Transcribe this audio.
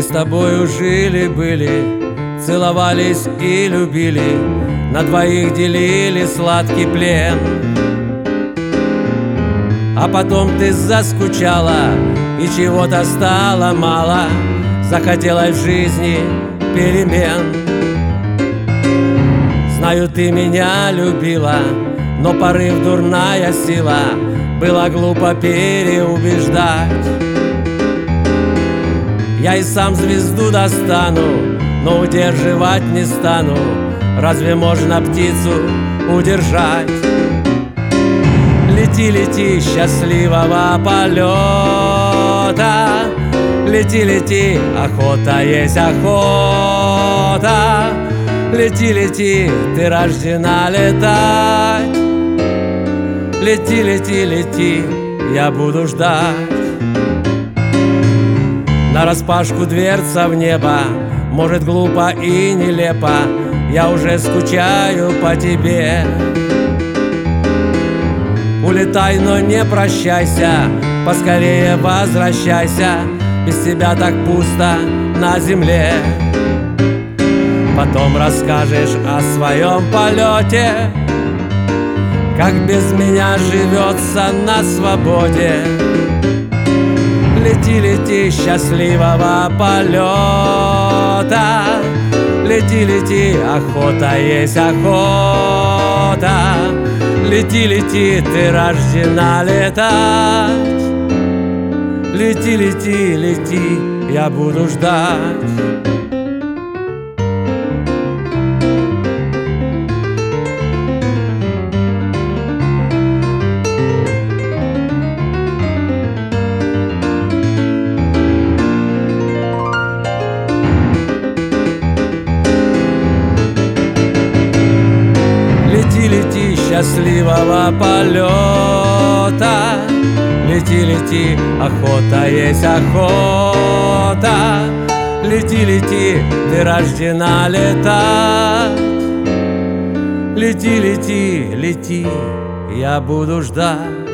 с тобою жили-были, целовались и любили, на двоих делили сладкий плен. А потом ты заскучала, и чего-то стало мало, захотелось в жизни перемен. Знаю, ты меня любила, но порыв дурная сила, было глупо переубеждать. Я и сам звезду достану, но удерживать не стану. Разве можно птицу удержать? Лети, лети, счастливого полета. Лети, лети, охота есть охота. Лети, лети, ты рождена летать. Лети, лети, лети, я буду ждать. Нараспашку дверца в небо, может глупо и нелепо, я уже скучаю по тебе. Улетай, но не прощайся, поскорее возвращайся, без тебя так пусто на земле. Потом расскажешь о своем полете, как без меня живется на свободе. Лети, лети, счастливого полета. Лети, лети, охота есть охота. Лети, лети, ты рождена летать. Лети, лети, лети, я буду ждать. Лети, лети, счастливого полета. Лети, лети, охота есть охота. Лети, лети, ты рождена летать. Лети, лети, лети, я буду ждать.